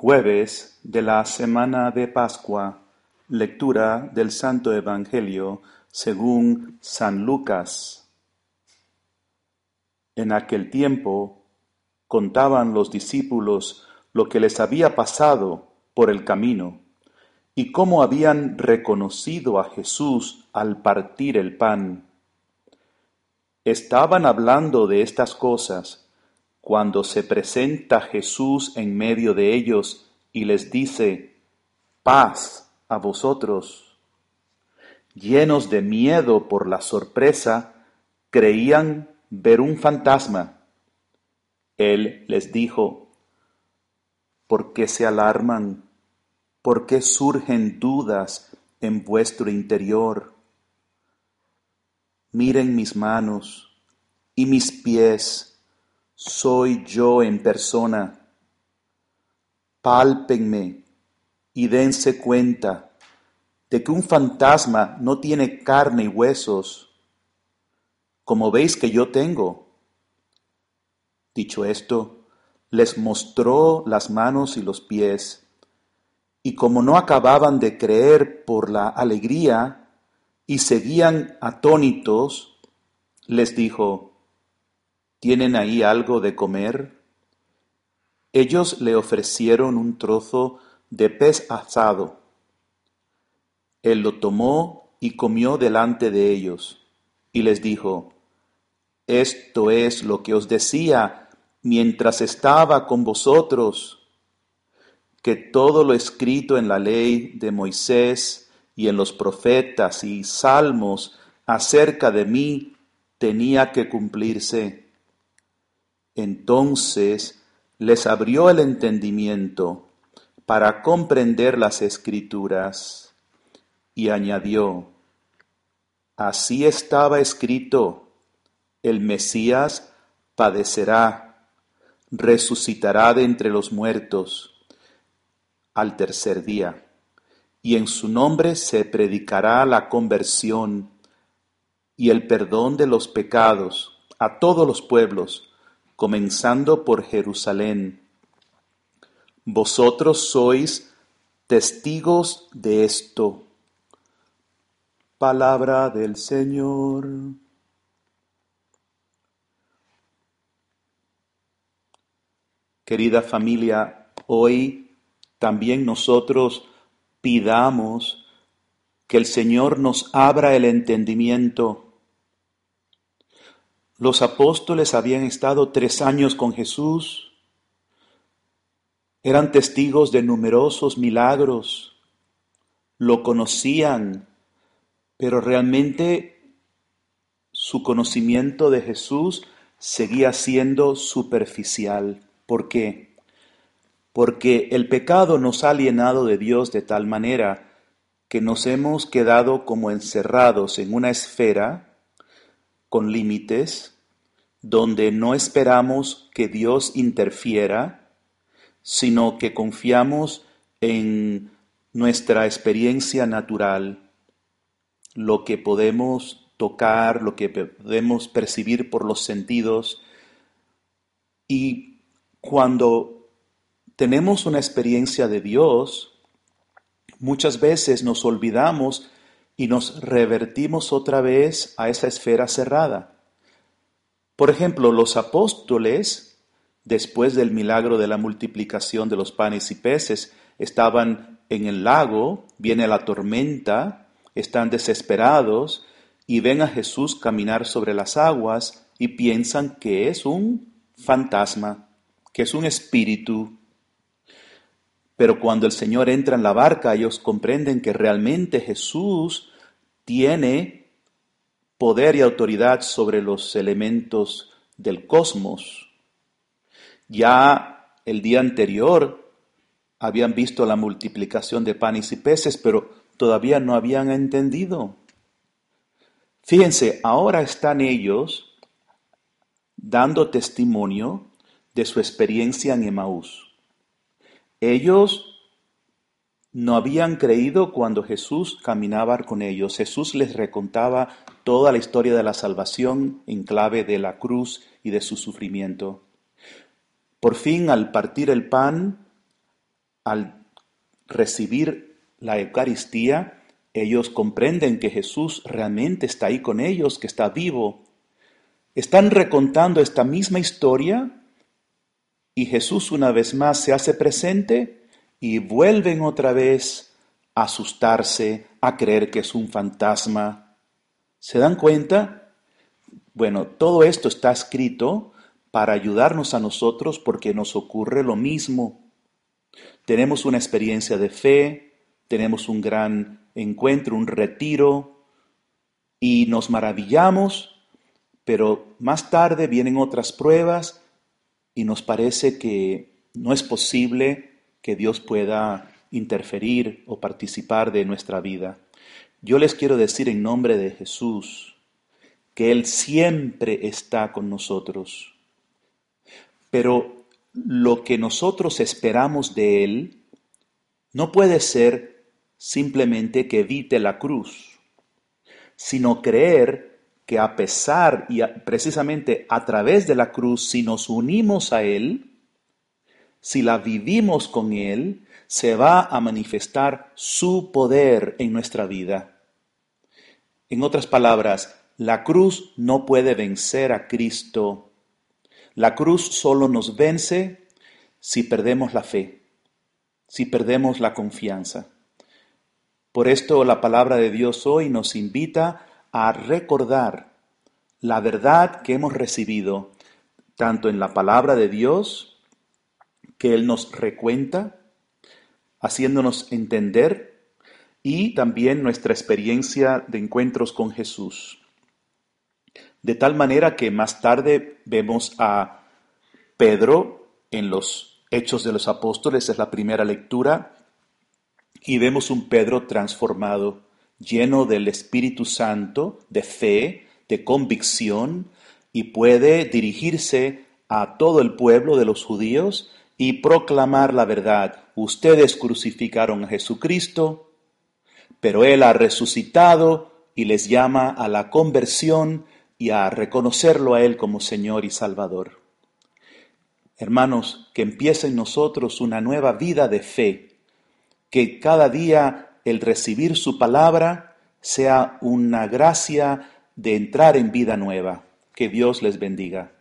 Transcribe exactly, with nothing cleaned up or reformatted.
Jueves de la semana de Pascua, lectura del Santo Evangelio según San Lucas. En aquel tiempo contaban los discípulos lo que les había pasado por el camino y cómo habían reconocido a Jesús al partir el pan. Estaban hablando de estas cosas cuando se presenta Jesús en medio de ellos y les dice: «Paz a vosotros». Llenos de miedo por la sorpresa, creían ver un fantasma. Él les dijo: «¿Por qué se alarman? ¿Por qué surgen dudas en vuestro interior? Miren mis manos y mis pies. Soy yo en persona. Pálpenme y dense cuenta de que un fantasma no tiene carne y huesos, como veis que yo tengo». Dicho esto, les mostró las manos y los pies, y como no acababan de creer por la alegría y seguían atónitos, les dijo: «¿Tienen ahí algo de comer?». Ellos le ofrecieron un trozo de pez asado. Él lo tomó y comió delante de ellos, y les dijo: «Esto es lo que os decía mientras estaba con vosotros, que todo lo escrito en la ley de Moisés y en los profetas y salmos acerca de mí tenía que cumplirse». Entonces les abrió el entendimiento para comprender las Escrituras, y añadió: «Así estaba escrito: el Mesías padecerá, resucitará de entre los muertos al tercer día, y en su nombre se predicará la conversión y el perdón de los pecados a todos los pueblos, comenzando por Jerusalén. Vosotros sois testigos de esto». Palabra del Señor. Querida familia, hoy también nosotros pidamos que el Señor nos abra el entendimiento. Los apóstoles habían estado tres años con Jesús, eran testigos de numerosos milagros, lo conocían, pero realmente su conocimiento de Jesús seguía siendo superficial. ¿Por qué? Porque el pecado nos ha alienado de Dios de tal manera que nos hemos quedado como encerrados en una esfera con límites, donde no esperamos que Dios interfiera, sino que confiamos en nuestra experiencia natural, lo que podemos tocar, lo que podemos percibir por los sentidos. Y cuando tenemos una experiencia de Dios, muchas veces nos olvidamos y nos revertimos otra vez a esa esfera cerrada. Por ejemplo, los apóstoles, después del milagro de la multiplicación de los panes y peces, estaban en el lago, viene la tormenta, están desesperados y ven a Jesús caminar sobre las aguas y piensan que es un fantasma, que es un espíritu. Pero cuando el Señor entra en la barca, ellos comprenden que realmente Jesús tiene poder y autoridad sobre los elementos del cosmos. Ya el día anterior habían visto la multiplicación de panes y peces, pero todavía no habían entendido. Fíjense, ahora están ellos dando testimonio de su experiencia en Emaús. Ellos no habían creído cuando Jesús caminaba con ellos. Jesús les recontaba toda la historia de la salvación en clave de la cruz y de su sufrimiento. Por fin, al partir el pan, al recibir la Eucaristía, ellos comprenden que Jesús realmente está ahí con ellos, que está vivo. Están recontando esta misma historia y Jesús una vez más se hace presente y vuelven otra vez a asustarse, a creer que es un fantasma. ¿Se dan cuenta? Bueno, todo esto está escrito para ayudarnos a nosotros porque nos ocurre lo mismo. Tenemos una experiencia de fe, tenemos un gran encuentro, un retiro, y nos maravillamos, pero más tarde vienen otras pruebas y nos parece que no es posible que Dios pueda interferir o participar de nuestra vida. Yo les quiero decir en nombre de Jesús que Él siempre está con nosotros, pero lo que nosotros esperamos de Él no puede ser simplemente que evite la cruz, sino creer que a pesar y a, precisamente a través de la cruz, si nos unimos a Él, si la vivimos con Él, se va a manifestar su poder en nuestra vida. En otras palabras, la cruz no puede vencer a Cristo. La cruz solo nos vence si perdemos la fe, si perdemos la confianza. Por esto la palabra de Dios hoy nos invita a recordar la verdad que hemos recibido, tanto en la palabra de Dios, que Él nos recuenta, haciéndonos entender, y también nuestra experiencia de encuentros con Jesús. De tal manera que más tarde vemos a Pedro en los Hechos de los Apóstoles, es la primera lectura, y vemos un Pedro transformado, lleno del Espíritu Santo, de fe, de convicción, y puede dirigirse a todo el pueblo de los judíos y proclamar la verdad. Ustedes crucificaron a Jesucristo, pero Él ha resucitado y les llama a la conversión y a reconocerlo a Él como Señor y Salvador. Hermanos, que empiece en nosotros una nueva vida de fe, que cada día el recibir su palabra sea una gracia de entrar en vida nueva. Que Dios les bendiga.